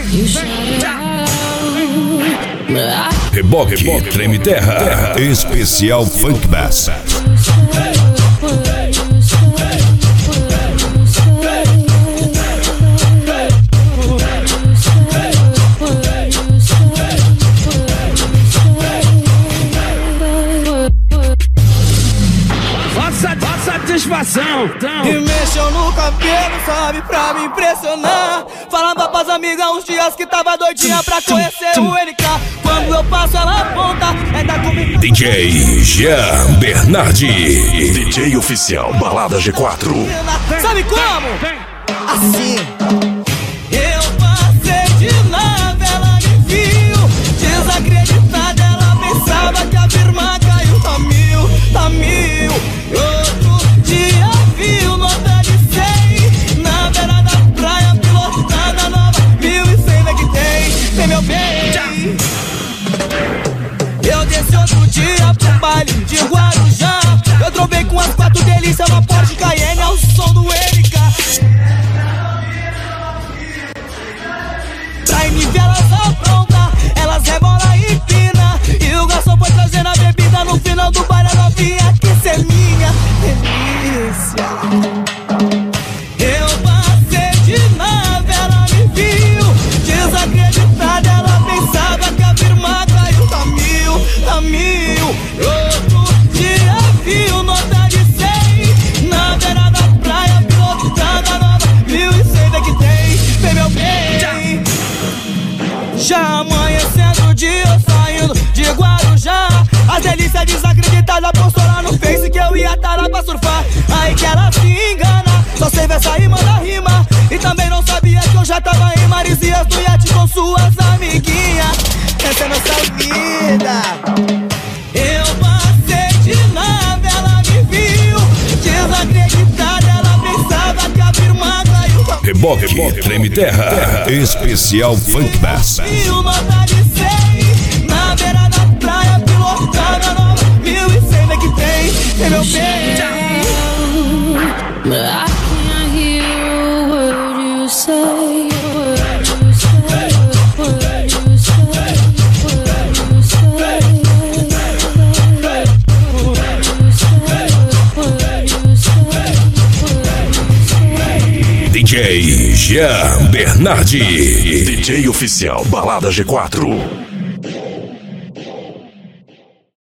Reboque, Treme Terra, especial Funk Bass. Satisfação. E mexeu no cabelo, sabe, pra me impressionar. Falava pras amigas uns dias que tava doidinha pra conhecer o NK. Quando eu passo ela aponta, ainda comigo. DJ Jean Bernardi, DJ oficial Balada G4. Sabe como? Assim. Eu passei de nave, ela me viu. Desacreditada, ela pensava que a firma caiu. Tá mil. Outro dia viu nota de 100 na beira da praia, pilotada nova 1100, né, que tem meu bem. Eu desci outro dia pro baile de Guarujá. Eu trovei com as 4 delícias, uma Porsche Cayenne ao som do NK. Pra MV elas apronta, elas rebolam e empina. E o garçom foi trazendo a bebida no final do baile, a novinha quis ser minha delícia. Eu passei de nave, ela me viu. Desacreditada, ela pensava que a firma caiu. Tá mil. Outro dia viu nota de 100 na beira da praia, pilotada nova 1100, é que tem meu bem. Já amanhecendo o dia, eu saindo de Guarujá. As delícias desacreditadas postou lá no Face que eu ia tá lá pra surfar. Aí que ela se engana, só sei versa e manda rima. E também não sabia que eu já tava em Marizias do iate com suas amiguinhas. Essa é nossa vida. Eu passei de nave, ela me viu. Desacreditada, ela pensava que a firma caiu. Reboque, Treme Terra, especial Funk Bass. E uma nota de 100 na beira da praia, pilotada nova 1100, é que tem meu bem. I can't hear a word you say. DJ Jean Bernardi, DJ oficial Balada G4.